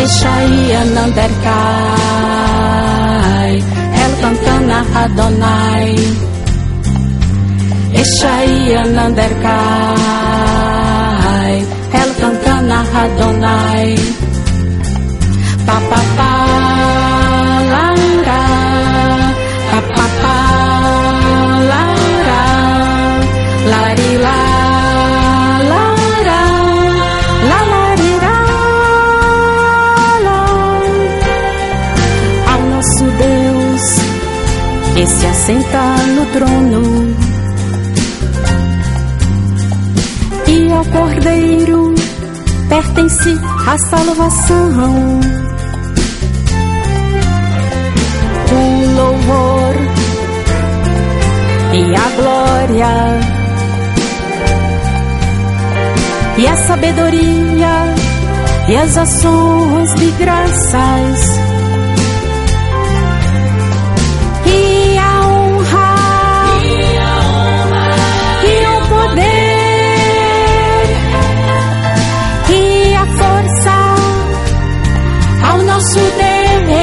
Eshaia Nanderkai, Elkankana Adonai. Eshaia Nanderkai, Elkankana Adonai. Papapá Lara, papapá Lara, larila Lara, lalarira la. Ao nosso Deus, esse assenta no trono, e ao Cordeiro pertence a salvação. O louvor e a glória e a sabedoria e as ações de graças e a honra e o poder e a força ao nosso Deus.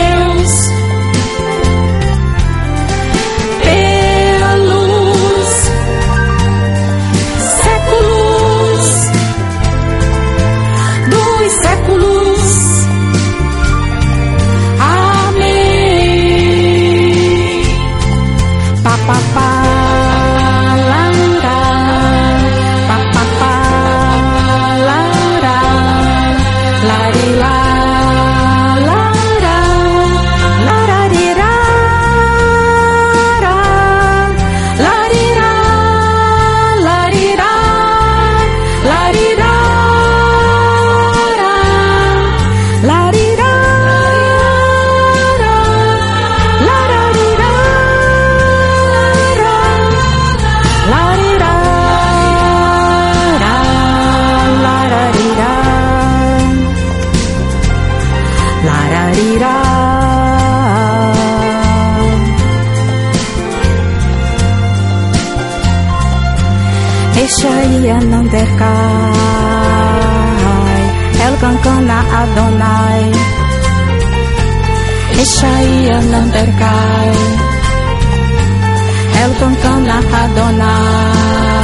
Eshaia Nanderkai, Elkankana Adonai. Eshaia Nanderkai, Elkankana Adonai.